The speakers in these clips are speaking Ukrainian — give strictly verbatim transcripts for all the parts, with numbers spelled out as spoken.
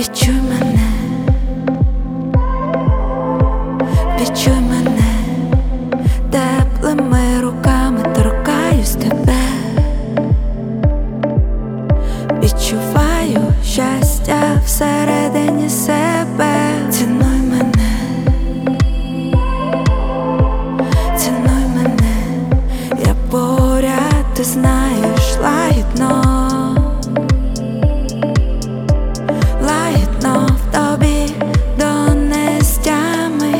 Відчуй мене, відчуй мене, теплими руками торкаюсь тебе. Відчуваю щастя всередині себе. Цінуй мене, цінуй мене, я поряд, ти знаєш, лагідно, лагідно в тобі до нестями.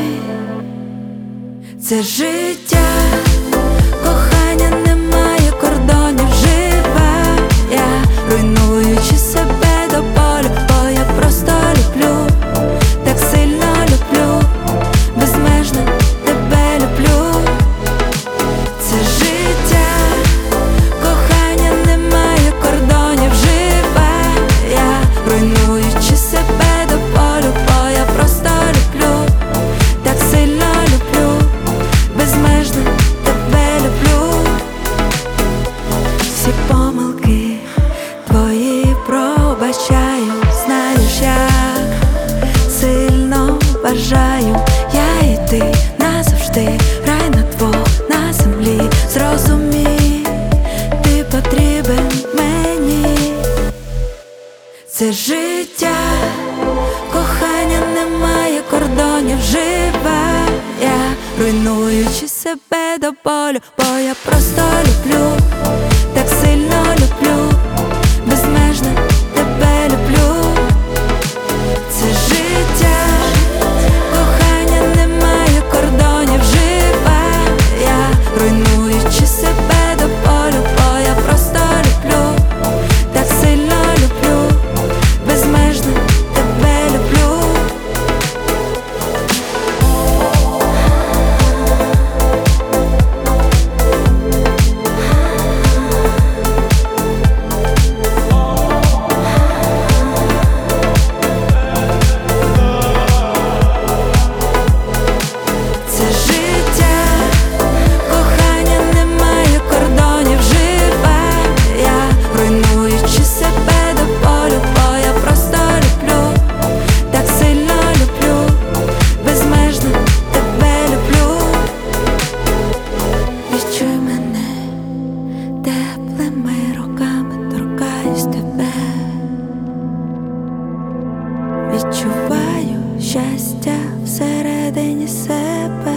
Це життя, кохання немає кордонів, живе я, руйнуючи себе до болю, бо я просто люблю, так сильно люблю, безмежно тебе люблю. Це життя, кохання немає кордонів, живе я, руйнуючи себе до болю, бо я просто люблю, так сильно люблю, безмежно тебе люблю. Всі помилки твої пробачаю, знаєш, як сильно бажаю я і ти назавжди, рай на двох на землі. Зрозумій, ти потрібен мені. Це життя, кохання немає кордонів, живе я, руйнуючи себе до болю, бо я просто люблю, так сильно люблю, безмежно тебе люблю. Це життя, кохання немає кордонів, живе я, руйнуючи себе до болю, бо я просто люблю, так сильно люблю, безмежно тебе люблю. Це життя, кохання немає кордонів, живе я, руйнуючи себе до болю, бо я просто люблю, так сильно люблю, безмежно тебе люблю. Відчуй мене, теплими руками торкаюсь тебе. Відчуваю щастя всередині себе.